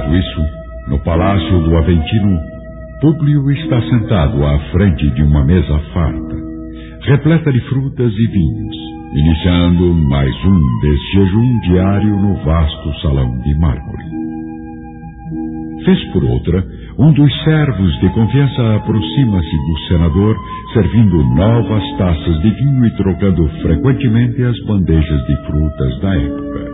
Enquanto isso, no palácio do Aventino, Públio está sentado à frente de uma mesa farta, repleta de frutas e vinhos, iniciando mais um desse jejum diário no vasto salão de mármore. Vez por outra, um dos servos de confiança aproxima-se do senador, servindo novas taças de vinho e trocando frequentemente as bandejas de frutas da época.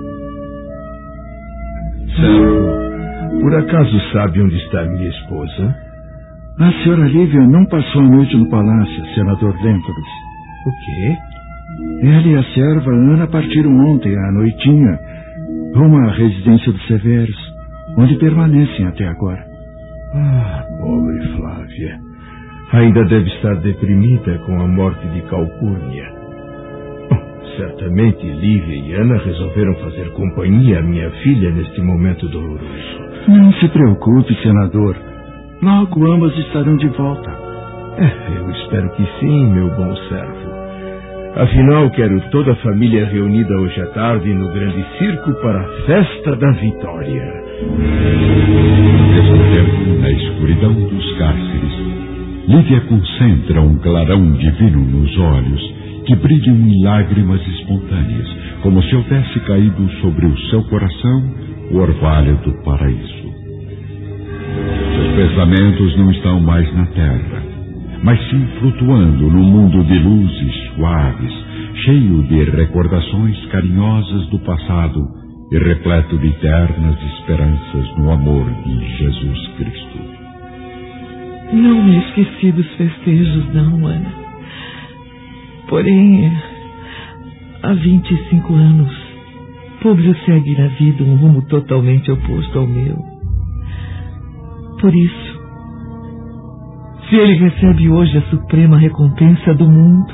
Servo, por acaso sabe onde está minha esposa? A senhora Lívia não passou a noite no palácio, senador Lentulus. O quê? Ela e a serva Ana partiram ontem à noitinha rumo à residência dos Severos, onde permanecem até agora. Ah, pobre Flávia. Ainda deve estar deprimida com a morte de Calpurnia. Certamente Lívia e Ana resolveram fazer companhia à minha filha neste momento doloroso. Não se preocupe, senador. Logo ambas estarão de volta. Eu espero que sim, meu bom servo. Afinal, quero toda a família reunida hoje à tarde no grande circo para a festa da vitória. Ao mesmo tempo, na escuridão dos cárceres, Lívia concentra um clarão divino nos olhos que brilham em lágrimas espontâneas, como se houvesse caído sobre o seu coração o orvalho do paraíso. Seus pensamentos não estão mais na terra, mas sim flutuando num mundo de luzes suaves, cheio de recordações carinhosas do passado e repleto de eternas esperanças no amor de Jesus Cristo. Não me esqueci dos festejos, não, Ana. Porém, há 25 anos, Públio segue na vida um rumo totalmente oposto ao meu. Por isso, se ele recebe hoje a suprema recompensa do mundo,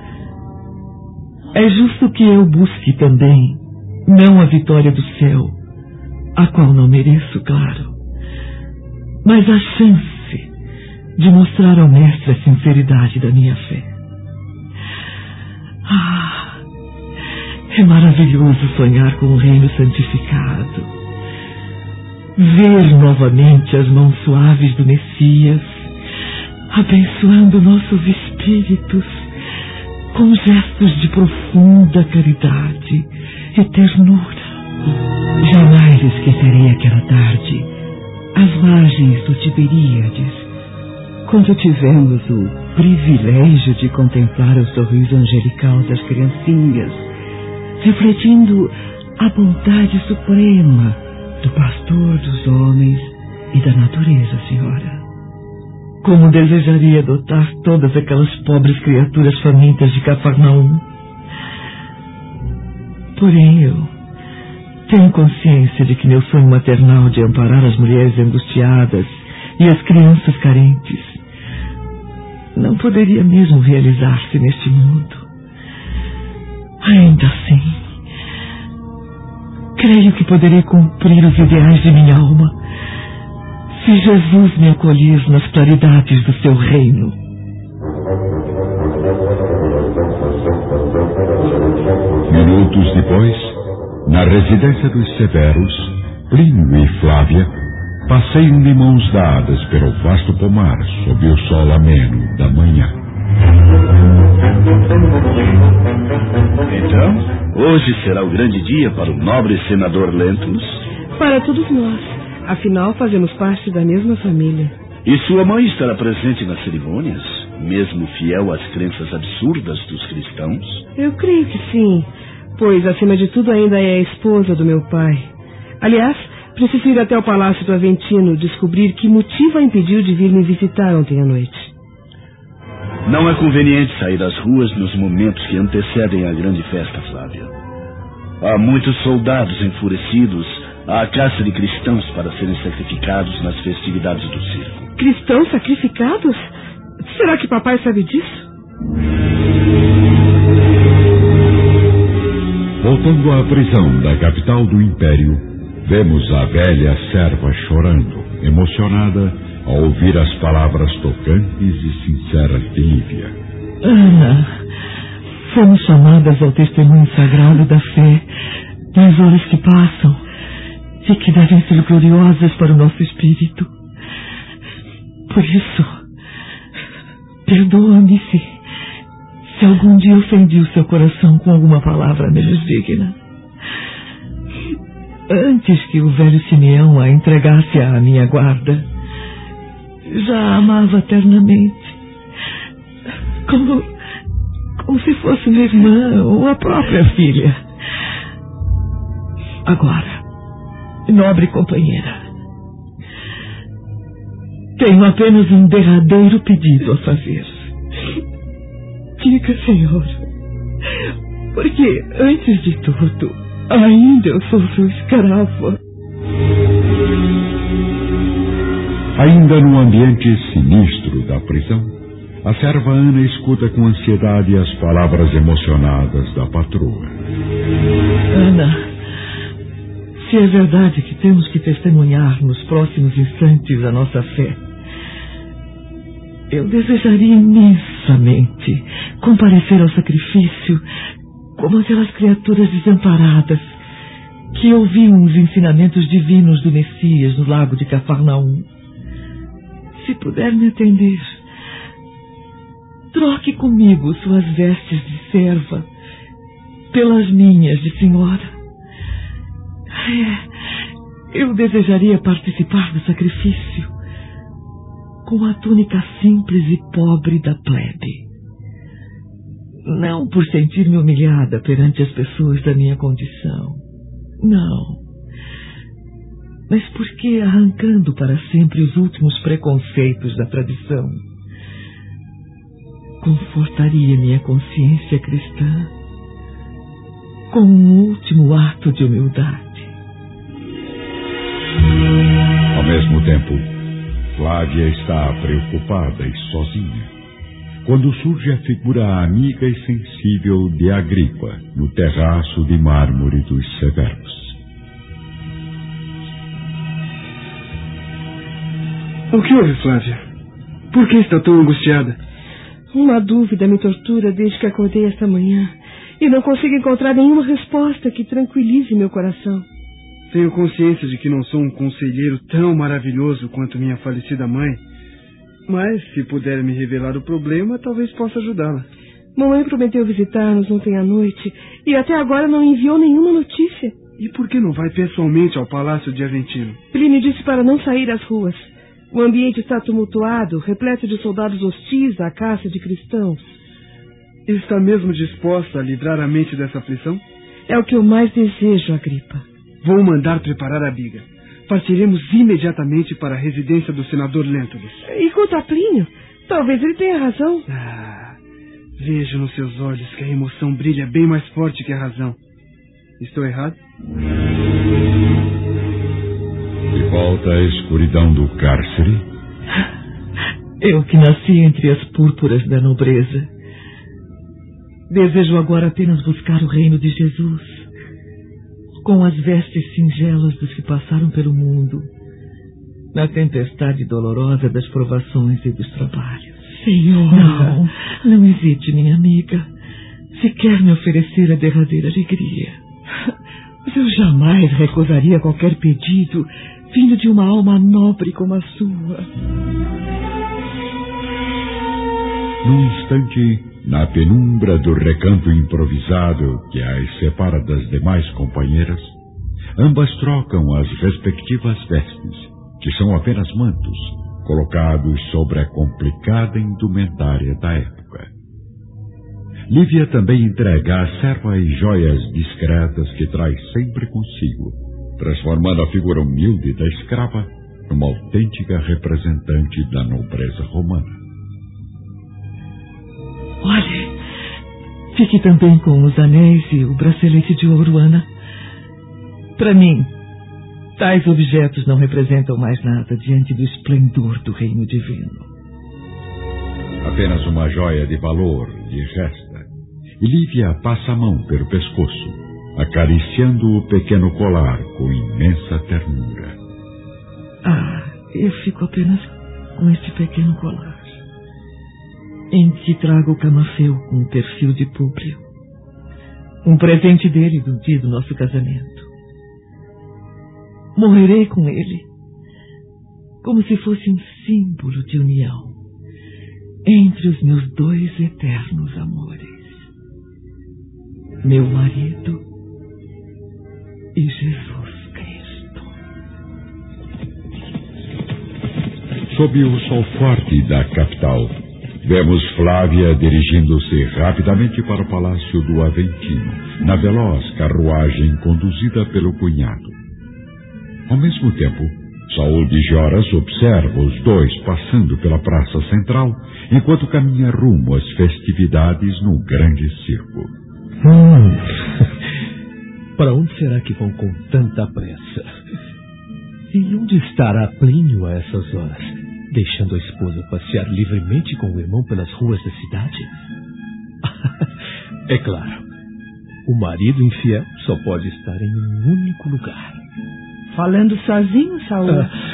é justo que eu busque também, não a vitória do céu, a qual não mereço, claro, mas a chance de mostrar ao mestre a sinceridade da minha fé. Ah, é maravilhoso sonhar com o reino santificado, ver novamente as mãos suaves do Messias, abençoando nossos espíritos com gestos de profunda caridade e ternura. Jamais esquecerei aquela tarde, às margens do Tiberíades, quando tivemos o privilégio de contemplar o sorriso angelical das criancinhas, refletindo a bondade suprema do pastor dos homens e da natureza, senhora. Como desejaria adotar todas aquelas pobres criaturas famintas de Cafarnaum. Porém, eu tenho consciência de que meu sonho maternal de amparar as mulheres angustiadas e as crianças carentes não poderia mesmo realizar-se neste mundo. Ainda assim, creio que poderei cumprir os ideais de minha alma se Jesus me acolher nas claridades do seu reino. Minutos depois, na residência dos Severos, Plínio e Flávia passeiam de mãos dadas pelo vasto pomar sob o sol ameno da manhã. Então, hoje será o grande dia para o nobre senador Lentulus? Para todos nós. Afinal, fazemos parte da mesma família. E sua mãe estará presente nas cerimônias, mesmo fiel às crenças absurdas dos cristãos? Eu creio que sim, pois, acima de tudo, ainda é a esposa do meu pai. Aliás, preciso ir até o Palácio do Aventino descobrir que motivo a impediu de vir me visitar ontem à noite. Não é conveniente sair às ruas nos momentos que antecedem a grande festa, Flávia. Há muitos soldados enfurecidos à caça de cristãos para serem sacrificados nas festividades do circo. Cristãos sacrificados? Será que papai sabe disso? Voltando à prisão da capital do Império, vemos a velha serva chorando, emocionada ao ouvir as palavras tocantes e sinceras de Lívia. Ana, fomos chamadas ao testemunho sagrado da fé nas horas que passam e que devem ser gloriosas para o nosso espírito. Por isso, perdoa-me se algum dia ofendi o seu coração com alguma palavra menos digna. Antes que o velho Simeão a entregasse à minha guarda, já a amava eternamente, como se fosse minha irmã ou a própria filha. Agora, nobre companheira, tenho apenas um derradeiro pedido a fazer. Diga, senhor, porque antes de tudo, ainda eu sou sua escrava. Ainda no ambiente sinistro da prisão, a serva Ana escuta com ansiedade as palavras emocionadas da patroa. Ana, se é verdade que temos que testemunhar nos próximos instantes a nossa fé, eu desejaria imensamente comparecer ao sacrifício como aquelas criaturas desamparadas que ouviam os ensinamentos divinos do Messias no lago de Cafarnaum. Se puder me atender, troque comigo suas vestes de serva pelas minhas de senhora. Eu desejaria participar do sacrifício com a túnica simples e pobre da plebe. Não por sentir-me humilhada perante as pessoas da minha condição. Não. Mas porque, arrancando para sempre os últimos preconceitos da tradição, confortaria minha consciência cristã com um último ato de humildade. Ao mesmo tempo, Flávia está preocupada e sozinha, quando surge a figura amiga e sensível de Agripa no terraço de mármore dos Severos. O que houve, Flávia? Por que está tão angustiada? Uma dúvida me tortura desde que acordei esta manhã e não consigo encontrar nenhuma resposta que tranquilize meu coração. Tenho consciência de que não sou um conselheiro tão maravilhoso quanto minha falecida mãe, mas se puder me revelar o problema, talvez possa ajudá-la. Mamãe prometeu visitar-nos ontem à noite e até agora não enviou nenhuma notícia. E por que não vai pessoalmente ao Palácio de Aventino? Ele me disse para não sair às ruas. O ambiente está tumultuado, repleto de soldados hostis à caça de cristãos. Está mesmo disposta a livrar a mente dessa aflição? É o que eu mais desejo, Agripa. Vou mandar preparar a biga. Partiremos imediatamente para a residência do senador Lentulus. E quanto a Plínio? Talvez ele tenha razão. Vejo nos seus olhos que a emoção brilha bem mais forte que a razão. Estou errado? De volta à escuridão do cárcere. Eu que nasci entre as púrpuras da nobreza, desejo agora apenas buscar o reino de Jesus, com as vestes singelas dos que passaram pelo mundo, na tempestade dolorosa das provações e dos trabalhos. Senhor! Não hesite, minha amiga, se quer me oferecer a derradeira alegria. Eu jamais recusaria qualquer pedido vindo de uma alma nobre como a sua. Num instante, na penumbra do recanto improvisado que as separa das demais companheiras, ambas trocam as respectivas vestes, que são apenas mantos, colocados sobre a complicada indumentária da época. Lívia também entrega à serva as joias discretas que traz sempre consigo, transformando a figura humilde da escrava numa autêntica representante da nobreza romana. Olhe, fique também com os anéis e o bracelete de ouro, Ana. Para mim, tais objetos não representam mais nada diante do esplendor do reino divino. Apenas uma joia de valor lhe resta, e Lívia passa a mão pelo pescoço, acariciando o pequeno colar com imensa ternura. Eu fico apenas com este pequeno colar, em que trago o camafeu com o perfil de Públio, um presente dele do dia do nosso casamento. Morrerei com ele, como se fosse um símbolo de união entre os meus dois eternos amores, meu marido e Jesus Cristo. Sob o sol forte da capital, vemos Flávia dirigindo-se rapidamente para o palácio do Aventino, na veloz carruagem conduzida pelo cunhado. Ao mesmo tempo, Saul de Joras observa os dois passando pela praça central, enquanto caminha rumo às festividades no grande circo. Para onde será que vão com tanta pressa? E onde estará Plínio a essas horas, deixando a esposa passear livremente com o irmão pelas ruas da cidade? É claro, o marido infiel só pode estar em um único lugar. Falando sozinho, Saul?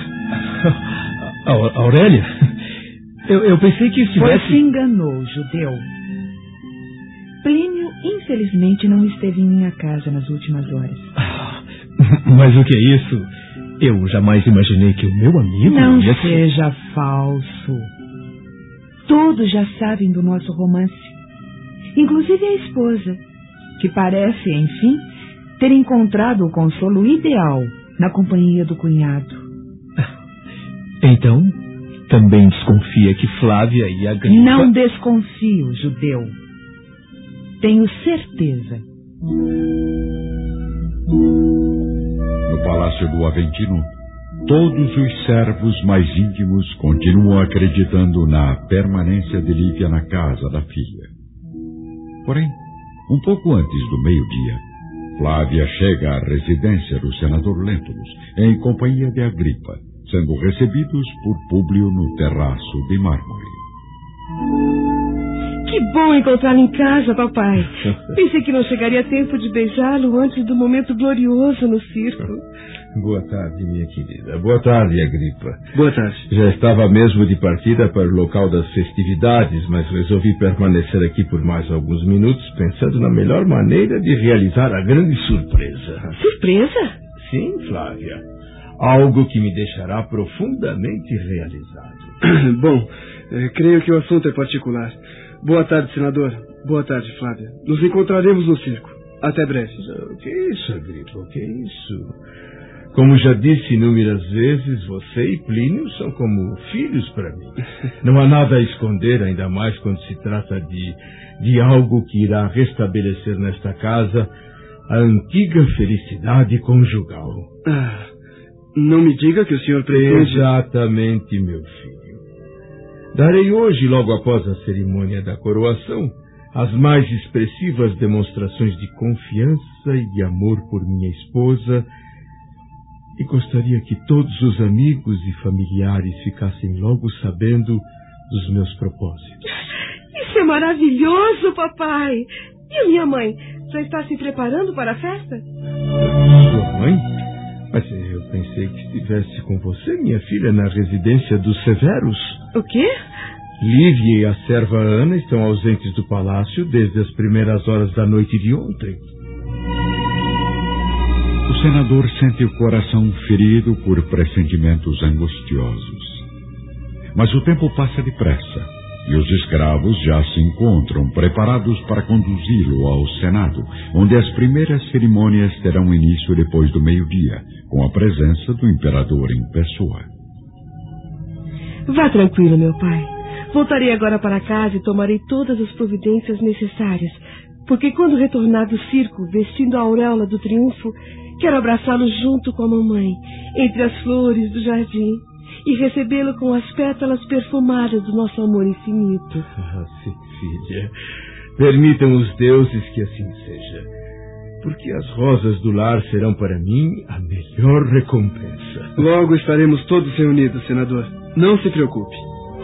Aurélia? Eu pensei que estivesse... Pois se enganou, judeu. Plínio, infelizmente, não esteve em minha casa nas últimas horas. Mas o que é isso? Eu jamais imaginei que o meu amigo... Não seja falso. Todos já sabem do nosso romance. Inclusive a esposa, que parece, enfim, ter encontrado o consolo ideal na companhia do cunhado. Então, também desconfia que Flávia e a Agripa... Não desconfio, judeu. Tenho certeza. No palácio do Aventino, todos os servos mais íntimos continuam acreditando na permanência de Lívia na casa da filha. Porém, um pouco antes do meio-dia, Flávia chega à residência do senador Lentulus, em companhia de Agripa, sendo recebidos por Públio no terraço de mármore. Que bom encontrá-lo em casa, papai. Pensei que não chegaria a tempo de beijá-lo antes do momento glorioso no circo. Boa tarde, minha querida. Boa tarde, Agripa. Boa tarde. Já estava mesmo de partida para o local das festividades, mas resolvi permanecer aqui por mais alguns minutos, pensando na melhor maneira de realizar a grande surpresa. Surpresa? Sim, Flávia. Algo que me deixará profundamente realizado. Bom, creio que o assunto é particular. Boa tarde, senador. Boa tarde, Flávia. Nos encontraremos no circo. Até breve. O que é isso, Agripa? O que é isso? Como já disse inúmeras vezes, você e Plínio são como filhos para mim. Não há nada a esconder, ainda mais quando se trata de algo que irá restabelecer nesta casa a antiga felicidade conjugal. Não me diga que o senhor pretende... Exatamente, meu filho. Darei hoje, logo após a cerimônia da coroação, as mais expressivas demonstrações de confiança e de amor por minha esposa, e gostaria que todos os amigos e familiares ficassem logo sabendo dos meus propósitos. Isso é maravilhoso, papai! E a minha mãe? Já está se preparando para a festa? Sua mãe? Mas eu pensei que estivesse com você, minha filha, na residência dos Severos. O quê? Lívia e a serva Ana estão ausentes do palácio desde as primeiras horas da noite de ontem. O senador sente o coração ferido por pressentimentos angustiosos. Mas o tempo passa depressa e os escravos já se encontram preparados para conduzi-lo ao Senado, onde as primeiras cerimônias terão início depois do meio-dia, com a presença do imperador em pessoa. Vá tranquilo, meu pai. Voltarei agora para casa e tomarei todas as providências necessárias, porque quando retornar do circo, vestindo a auréola do triunfo, quero abraçá-lo junto com a mamãe, entre as flores do jardim, e recebê-lo com as pétalas perfumadas do nosso amor infinito. Sim, filha. Permitam os deuses que assim seja, porque as rosas do lar serão para mim a melhor recompensa. Logo estaremos todos reunidos, senador. Não se preocupe.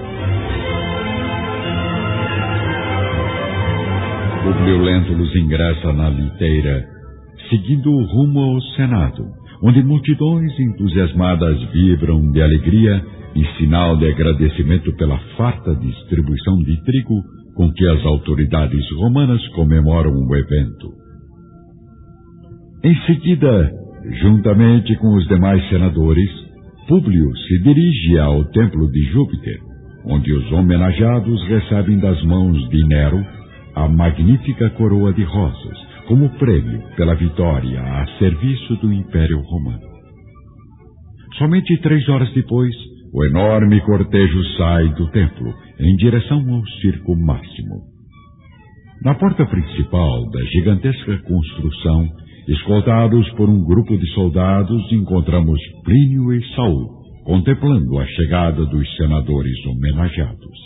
Públio Lentulus ingressa na liteira, seguindo o rumo ao Senado, onde multidões entusiasmadas vibram de alegria em sinal de agradecimento pela farta distribuição de trigo com que as autoridades romanas comemoram o evento. Em seguida, Juntamente com os demais senadores, Públio se dirige ao templo de Júpiter, onde os homenageados recebem das mãos de Nero a magnífica coroa de rosas, como prêmio pela vitória a serviço do Império Romano. Somente 3 horas depois, o enorme cortejo sai do templo em direção ao circo máximo. Na porta principal da gigantesca construção, escoltados por um grupo de soldados, encontramos Plínio e Saul, contemplando a chegada dos senadores homenageados.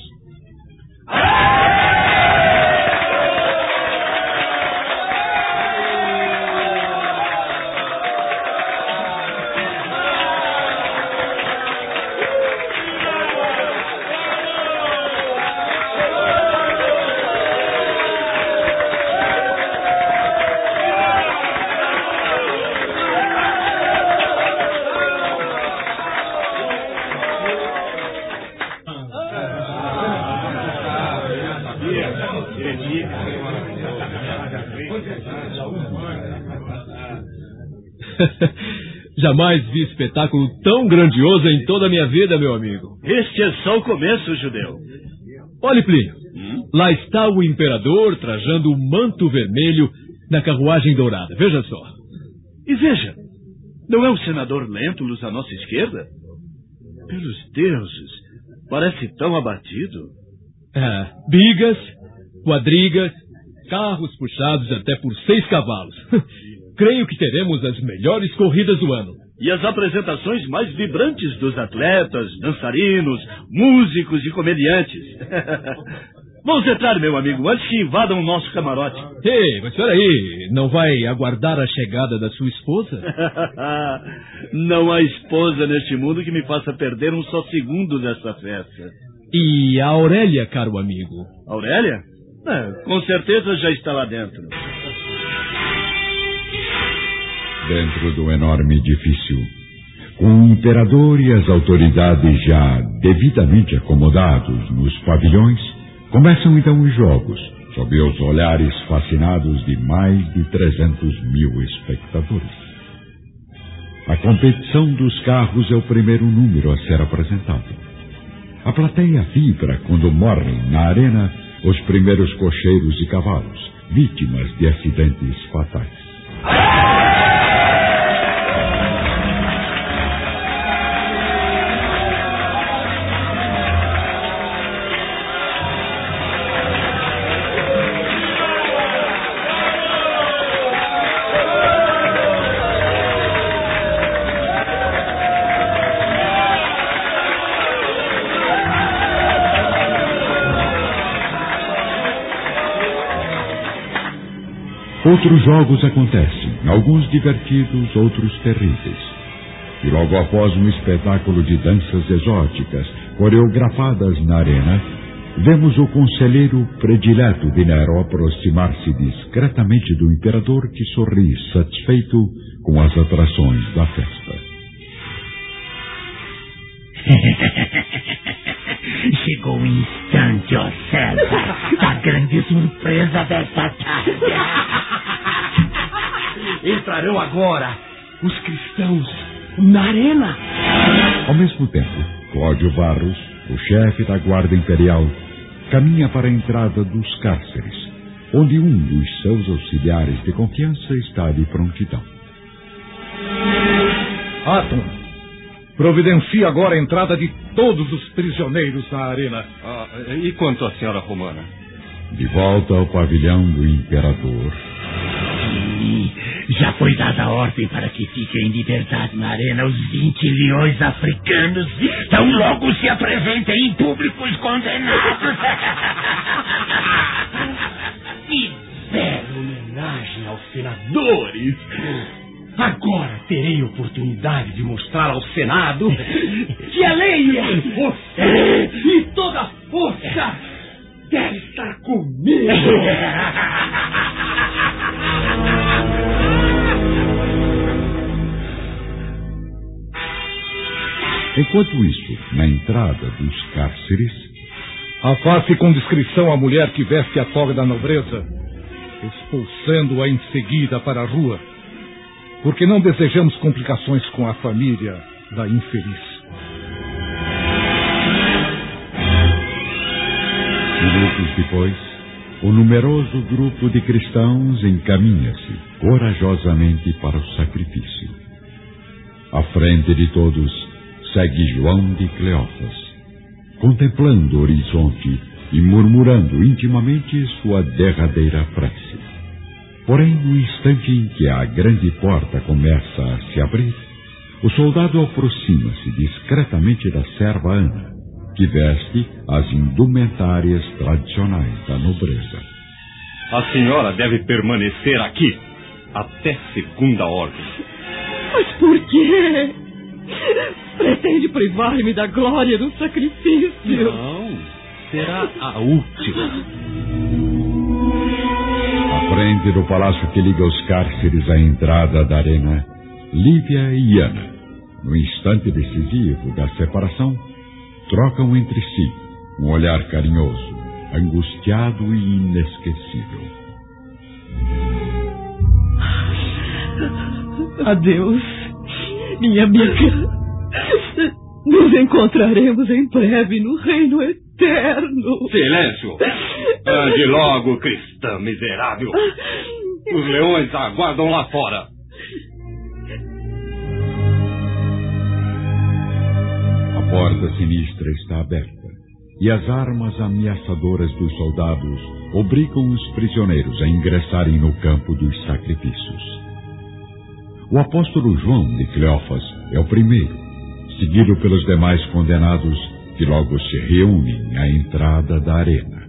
Jamais vi espetáculo tão grandioso em toda a minha vida, meu amigo. Este é só o começo, judeu. Olhe, Plínio. Lá está o imperador trajando o manto vermelho na carruagem dourada. Veja só. E veja, não é o senador Lentulus à nossa esquerda? Pelos deuses, parece tão abatido. Bigas, quadrigas, carros puxados até por 6 cavalos. Creio que teremos as melhores corridas do ano. E as apresentações mais vibrantes dos atletas, dançarinos, músicos e comediantes. Vamos entrar, meu amigo, antes que invadam o nosso camarote. Ei, mas espera aí, não vai aguardar a chegada da sua esposa? Não há esposa neste mundo que me faça perder um só segundo dessa festa. E a Aurélia, caro amigo? Aurélia? Com certeza já está lá dentro. Dentro do enorme edifício, com o imperador e as autoridades já devidamente acomodados nos pavilhões, começam então os jogos, sob os olhares fascinados de mais de 300 mil espectadores. A competição dos carros é o primeiro número a ser apresentado. A plateia vibra quando morrem na arena os primeiros cocheiros e cavalos, vítimas de acidentes fatais. Outros jogos acontecem, alguns divertidos, outros terríveis. E logo após um espetáculo de danças exóticas, coreografadas na arena, vemos o conselheiro predileto de Nero aproximar-se discretamente do imperador, que sorri satisfeito com as atrações da festa. Chegou o instante, ó César, da grande surpresa desta tarde. Entrarão agora os cristãos na arena. Ao mesmo tempo, Cláudio Varros, o chefe da Guarda Imperial, caminha para a entrada dos cárceres, onde um dos seus auxiliares de confiança está de prontidão. Atom, providencie agora a entrada de todos os prisioneiros na arena. E quanto à senhora Romana? De volta ao pavilhão do imperador. Já foi dada a ordem para que fiquem em liberdade na arena os 20 leões africanos. Tão logo se apresentem em público os condenados. Que bela homenagem aos senadores. Agora terei oportunidade de mostrar ao Senado que a lei é força e toda força deve estar comigo. Enquanto isso, na entrada dos cárceres, afaste com discrição a mulher que veste a toga da nobreza, expulsando-a em seguida para a rua. porque não desejamos complicações com a família da infeliz. Minutos depois, o numeroso grupo de cristãos encaminha-se corajosamente para o sacrifício. À frente de todos segue João de Cleófas, contemplando o horizonte e murmurando intimamente sua derradeira prece. Porém, no instante em que a grande porta começa a se abrir, o soldado aproxima-se discretamente da serva Ana, que veste as indumentárias tradicionais da nobreza. A senhora deve permanecer aqui até segunda ordem. Mas por quê? Pretende privar-me da glória do sacrifício? Não, será a última. À frente do palácio que liga os cárceres à entrada da arena, Lívia e Ana, no instante decisivo da separação, trocam entre si um olhar carinhoso, angustiado e inesquecível. Adeus, minha amiga. Nos encontraremos em breve no reino eterno. Silêncio! Ande logo, cristã miserável. Os leões aguardam lá fora. A porta sinistra está aberta e as armas ameaçadoras dos soldados obrigam os prisioneiros a ingressarem no campo dos sacrifícios. O apóstolo João de Cleófas é o primeiro, seguido pelos demais condenados que logo se reúnem à entrada da arena.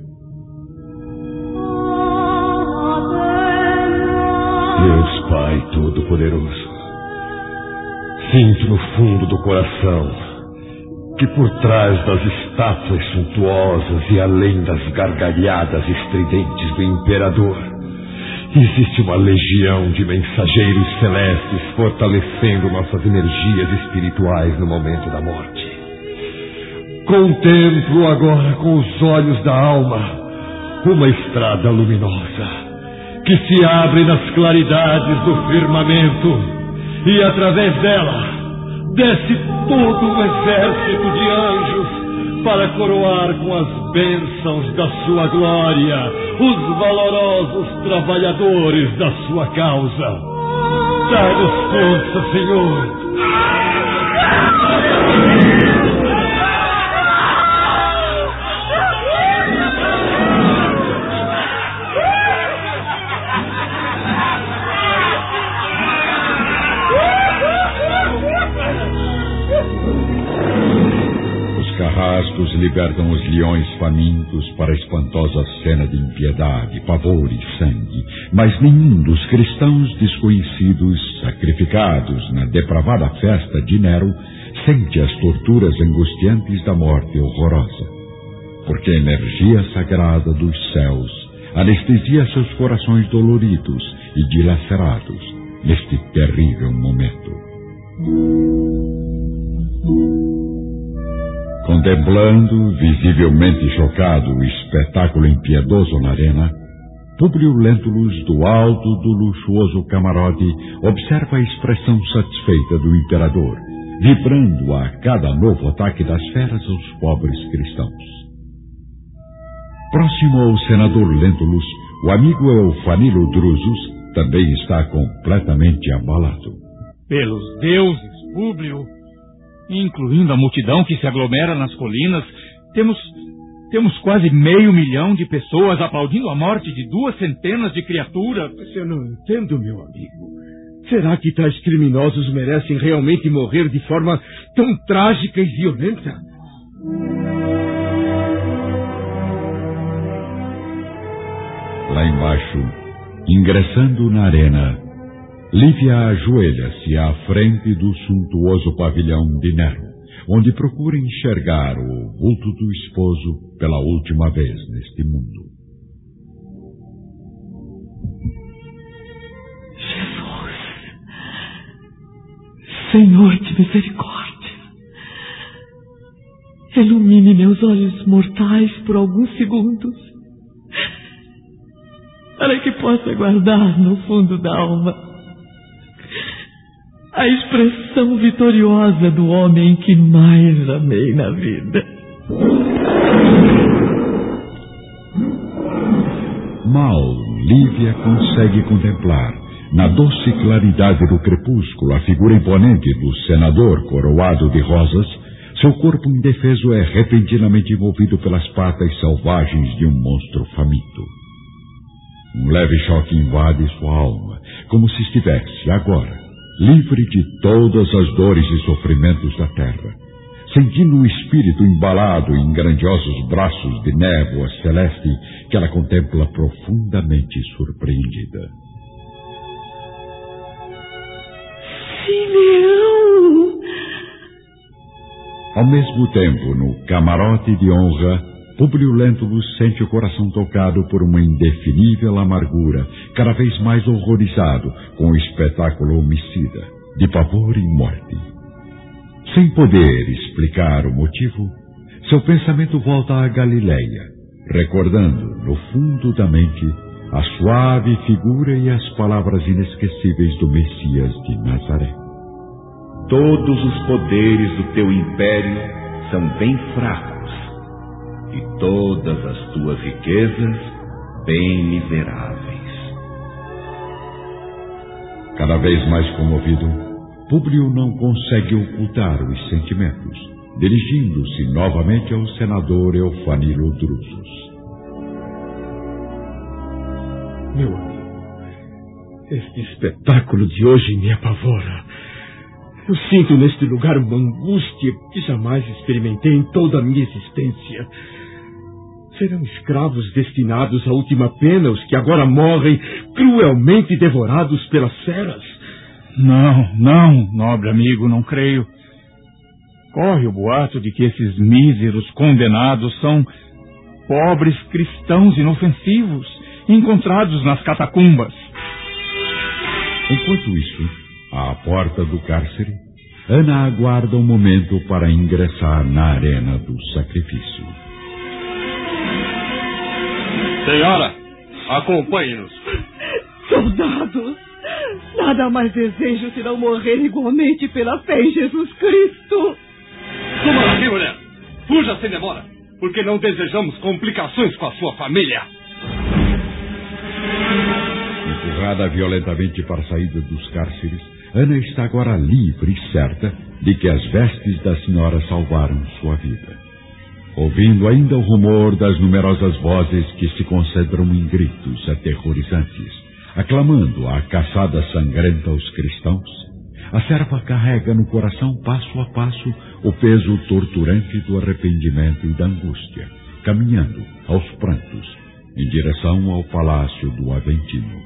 Deus Pai Todo-Poderoso, sinto no fundo do coração que por trás das estátuas suntuosas e além das gargalhadas estridentes do imperador, existe uma legião de mensageiros celestes fortalecendo nossas energias espirituais no momento da morte. Contemplo agora com os olhos da alma uma estrada luminosa que se abre nas claridades do firmamento e através dela desce todo um exército de anjos para coroar com as bênçãos da sua glória os valorosos trabalhadores da sua causa. Dá-nos força, Senhor. Carrascos libertam os leões famintos para a espantosa cena de impiedade, pavor e sangue, mas nenhum dos cristãos desconhecidos sacrificados na depravada festa de Nero sente as torturas angustiantes da morte horrorosa, porque a energia sagrada dos céus anestesia seus corações doloridos e dilacerados neste terrível momento. Contemplando, visivelmente chocado, o espetáculo impiedoso na arena, Públio Lentulus, do alto do luxuoso camarote, observa a expressão satisfeita do imperador, vibrando a cada novo ataque das feras aos pobres cristãos. Próximo ao senador Lentulus, o amigo Eufanilo Drusus também está completamente abalado. Pelos deuses, Públio, incluindo a multidão que se aglomera nas colinas, temos quase 500 mil de pessoas aplaudindo a morte de 200 de criaturas. Eu não entendo, meu amigo. Será que tais criminosos merecem realmente morrer de forma tão trágica e violenta? Lá embaixo, ingressando na arena, Lívia ajoelha-se à frente do suntuoso pavilhão de Nero, onde procura enxergar o vulto do esposo pela última vez neste mundo. Jesus, Senhor de misericórdia, ilumine meus olhos mortais por alguns segundos, para que possa guardar no fundo da alma a expressão vitoriosa do homem que mais amei na vida. Mal Lívia consegue contemplar, na doce claridade do crepúsculo, a figura imponente do senador coroado de rosas. Seu corpo indefeso é repentinamente envolvido pelas patas selvagens de um monstro faminto. Um leve choque invade sua alma, como se estivesse, agora, livre de todas as dores e sofrimentos da terra, sentindo o espírito embalado em grandiosos braços de névoa celeste que ela contempla profundamente surpreendida. Simeão! Ao mesmo tempo, no camarote de honra, Públio Lentulus sente o coração tocado por uma indefinível amargura, cada vez mais horrorizado com o espetáculo homicida, de pavor e morte. Sem poder explicar o motivo, seu pensamento volta à Galileia, recordando, no fundo da mente, a suave figura e as palavras inesquecíveis do Messias de Nazaré. Todos os poderes do teu império são bem fracos, e todas as tuas riquezas bem miseráveis. Cada vez mais comovido, Públio não consegue ocultar os sentimentos, dirigindo-se novamente ao senador Eufanilo Drusus. Meu amigo, este espetáculo de hoje me apavora. Eu sinto neste lugar uma angústia que jamais experimentei em toda a minha existência. Serão escravos destinados à última pena os que agora morrem cruelmente devorados pelas feras? Não, nobre amigo, não creio. Corre o boato de que esses míseros condenados são pobres cristãos inofensivos, encontrados nas catacumbas. Enquanto isso, à porta do cárcere, Ana aguarda um momento para ingressar na arena do sacrifício. Senhora, acompanhe-nos. Soldados, nada mais desejo senão morrer igualmente pela fé em Jesus Cristo. Suma daqui, mulher. Fuja sem demora, porque não desejamos complicações com a sua família. Empurrada violentamente para a saída dos cárceres, Ana está agora livre e certa de que as vestes da senhora salvaram sua vida. Ouvindo ainda o rumor das numerosas vozes que se concentram em gritos aterrorizantes, aclamando a caçada sangrenta aos cristãos, a serva carrega no coração, passo a passo, o peso torturante do arrependimento e da angústia, caminhando, aos prantos, em direção ao palácio do Aventino.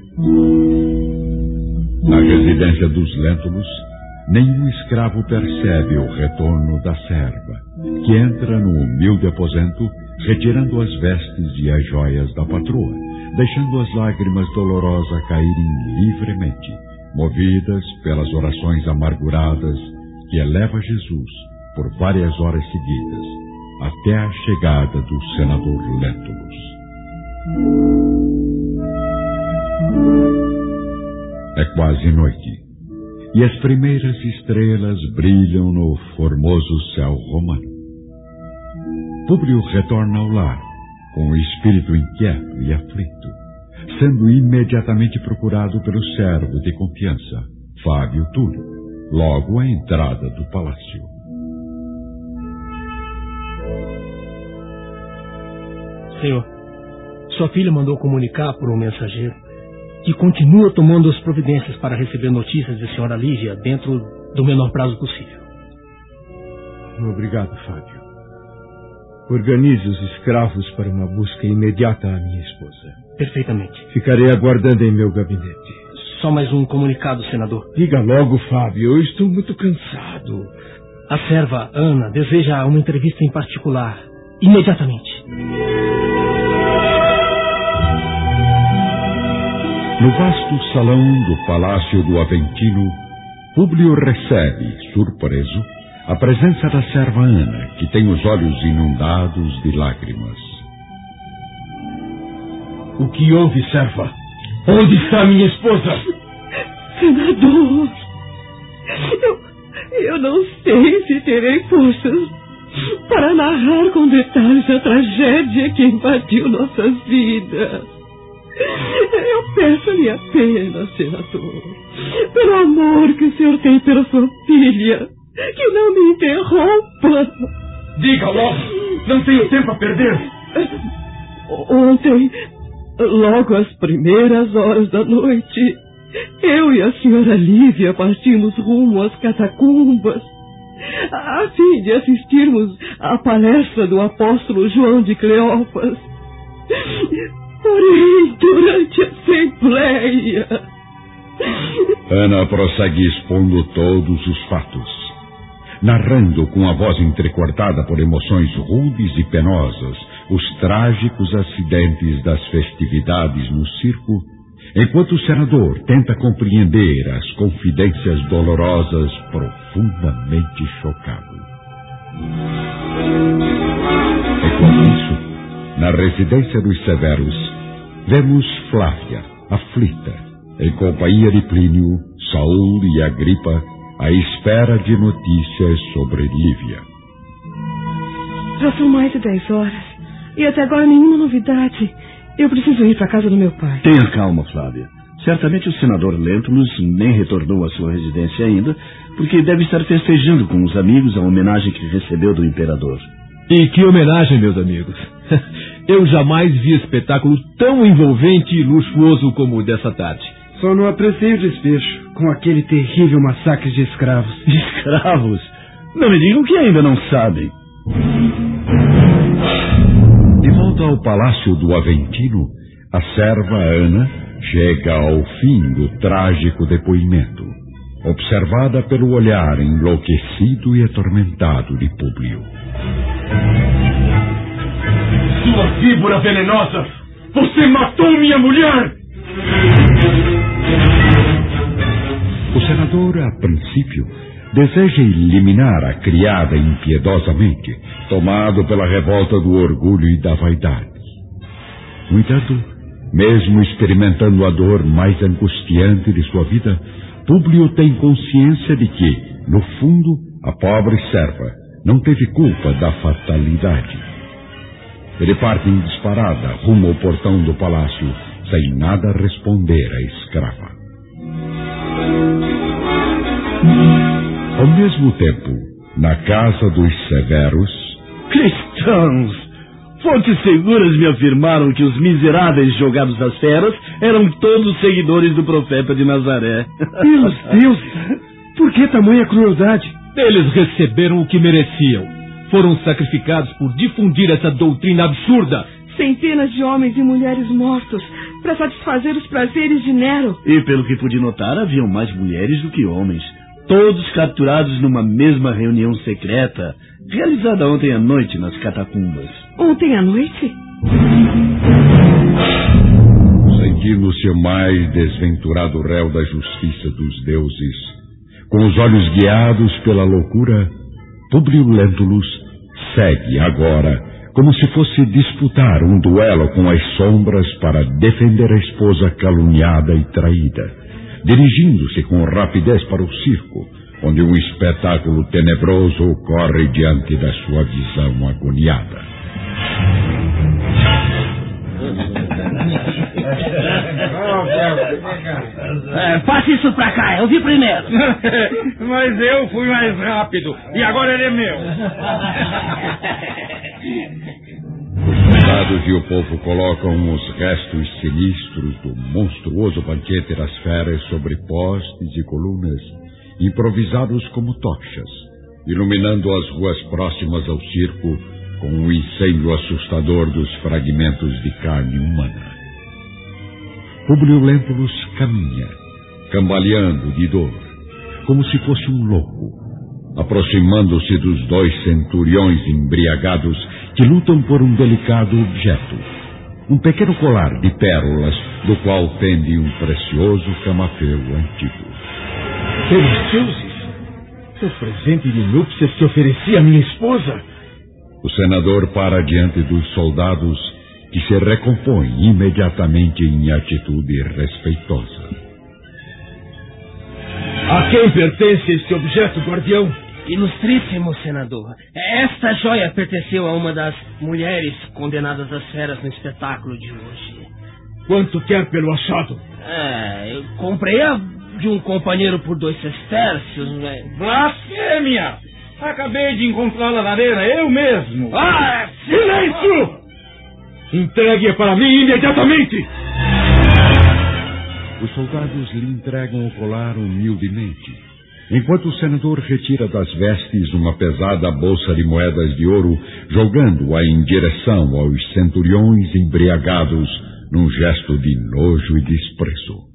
Na residência dos Lentulus, nenhum escravo percebe o retorno da serva, que entra no humilde aposento, retirando as vestes e as joias da patroa, deixando as lágrimas dolorosas caírem livremente, movidas pelas orações amarguradas que eleva Jesus por várias horas seguidas, até a chegada do senador Lentulus. É quase noite, e as primeiras estrelas brilham no formoso céu romano. Públio retorna ao lar, com o espírito inquieto e aflito, sendo imediatamente procurado pelo servo de confiança, Fábio Túlio, logo à entrada do palácio. Senhor, sua filha mandou comunicar por um mensageiro que continua tomando as providências para receber notícias de senhora Lívia dentro do menor prazo possível. Obrigado, Fábio. Organize os escravos para uma busca imediata à minha esposa. Perfeitamente. Ficarei aguardando em meu gabinete. Só mais um comunicado, senador. Diga logo, Fábio. Eu estou muito cansado. A serva, Ana, deseja uma entrevista em particular. Imediatamente. No vasto salão do Palácio do Aventino, Públio recebe, surpreso, a presença da serva Ana, que tem os olhos inundados de lágrimas. O que houve, serva? Onde está minha esposa? Senador! Eu não sei se terei forças para narrar com detalhes a tragédia que invadiu nossas vidas. Eu peço-lhe apenas, senador, pelo amor que o senhor tem pela sua filha, que não me interrompa. Diga logo, não tenho tempo a perder. Ontem, logo às primeiras horas da noite, eu e a senhora Lívia partimos rumo às catacumbas, a fim de assistirmos à palestra do apóstolo João de Cleófas. Porém, durante a assembleia... Ana prossegue expondo todos os fatos, narrando com a voz entrecortada por emoções rudes e penosas os trágicos acidentes das festividades no circo, enquanto o senador tenta compreender as confidências dolorosas profundamente chocado. Enquanto isso, na residência dos Severos, vemos Flávia, aflita, em companhia de Plínio, Saul e Agripa, à espera de notícias sobre Lívia. Já são mais de 10 horas e até agora nenhuma novidade. Eu preciso ir para a casa do meu pai. Tenha calma, Flávia. Certamente o senador Lentulus nem retornou à sua residência ainda, porque deve estar festejando com os amigos a homenagem que recebeu do imperador. E que homenagem, meus amigos. Eu jamais vi espetáculo tão envolvente e luxuoso como o dessa tarde. Só não apreciei o desfecho, com aquele terrível massacre de escravos. Escravos? Não me digam que ainda não sabem. De volta ao palácio do Aventino, a serva Ana chega ao fim do trágico depoimento, observada pelo olhar enlouquecido e atormentado de Públio. Sua víbora venenosa! Você matou minha mulher! O senador, a princípio, deseja eliminar a criada impiedosamente, tomado pela revolta do orgulho e da vaidade. No entanto, mesmo experimentando a dor mais angustiante de sua vida, Públio tem consciência de que, no fundo, a pobre serva não teve culpa da fatalidade. Ele parte em disparada rumo ao portão do palácio, sem nada responder à escrava. Ao mesmo tempo, na casa dos Severos... Cristãos! Fontes seguras me afirmaram que os miseráveis jogados às feras eram todos seguidores do profeta de Nazaré. Meus deuses! Por que tamanha crueldade? Eles receberam o que mereciam. Foram sacrificados por difundir essa doutrina absurda. Centenas de homens e mulheres mortos para satisfazer os prazeres de Nero. E pelo que pude notar, haviam mais mulheres do que homens. Todos capturados numa mesma reunião secreta, realizada ontem à noite nas catacumbas. Ontem à noite? Sentindo-se o mais desventurado réu da justiça dos deuses, com os olhos guiados pela loucura, Públio Lentulus segue agora como se fosse disputar um duelo com as sombras para defender a esposa caluniada e traída, dirigindo-se com rapidez para o circo, onde um espetáculo tenebroso ocorre diante da sua visão agoniada. Passe isso pra cá, eu vi primeiro. Mas eu fui mais rápido e agora ele é meu. Os soldados e o povo colocam os restos sinistros do monstruoso banquete das feras sobre postes e colunas, improvisados como tochas, iluminando as ruas próximas ao circo com o incêndio assustador dos fragmentos de carne humana. Públio Lentulus caminha, cambaleando de dor, como se fosse um louco, aproximando-se dos 2 centuriões embriagados que lutam por um delicado objeto, um pequeno colar de pérolas, do qual pende um precioso camafeu antigo. Pelos deuses! O presente de núpcias que ofereci à minha esposa! O senador para diante dos soldados, que se recompõem imediatamente em atitude respeitosa. A quem pertence este objeto, guardião? Ilustríssimo senador, esta joia pertenceu a uma das mulheres condenadas às feras no espetáculo de hoje. Quanto quer pelo achado? Eu comprei-a de um companheiro por 2 sestércios, né? Blasfêmia! Acabei de encontrá-la na arena, eu mesmo. Silêncio! Entregue-a para mim imediatamente! Os soldados lhe entregam o colar humildemente, enquanto o senador retira das vestes uma pesada bolsa de moedas de ouro, jogando-a em direção aos centuriões embriagados num gesto de nojo e desprezo.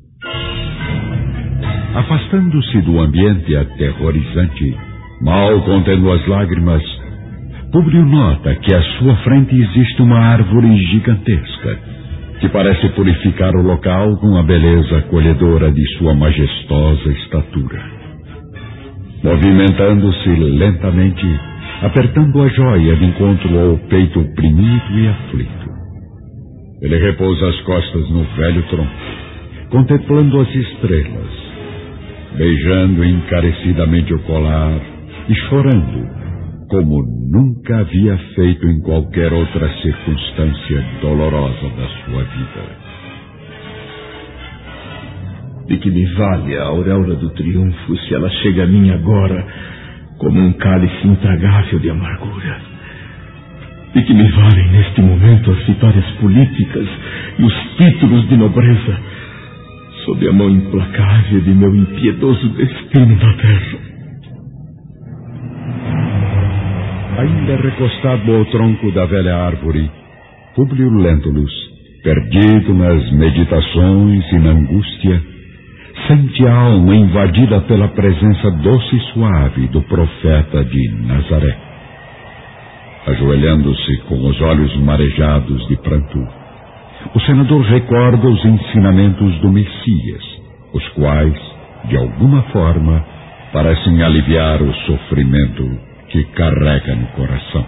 Afastando-se do ambiente aterrorizante, mal contendo as lágrimas, Públio nota que à sua frente existe uma árvore gigantesca, que parece purificar o local com a beleza acolhedora de sua majestosa estatura. Movimentando-se lentamente, apertando a joia de encontro ao peito oprimido e aflito. Ele repousa as costas no velho tronco, contemplando as estrelas, beijando encarecidamente o colar e chorando, como nunca havia feito em qualquer outra circunstância dolorosa da sua vida. De que me vale a auréola do triunfo se ela chega a mim agora como um cálice intragável de amargura? De que me valem neste momento as vitórias políticas e os títulos de nobreza sob a mão implacável de meu impiedoso destino na terra? Ainda recostado ao tronco da velha árvore, Públio Lentulus, perdido nas meditações e na angústia, sente a alma invadida pela presença doce e suave do profeta de Nazaré. Ajoelhando-se com os olhos marejados de pranto, o senador recorda os ensinamentos do Messias, os quais, de alguma forma, parecem aliviar o sofrimento que carrega no coração.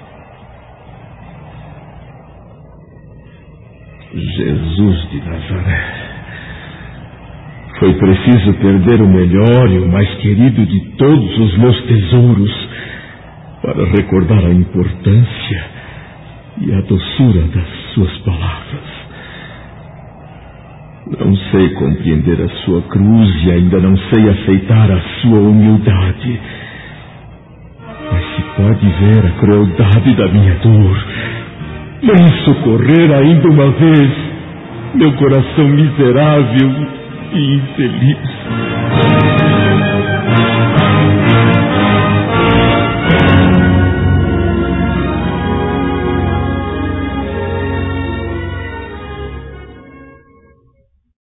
Jesus de Nazaré. Foi preciso perder o melhor e o mais querido de todos os meus tesouros para recordar a importância e a doçura das suas palavras. Não sei compreender a sua cruz e ainda não sei aceitar a sua humildade. Mas se pode ver a crueldade da minha dor, vem socorrer ainda uma vez meu coração miserável e infeliz.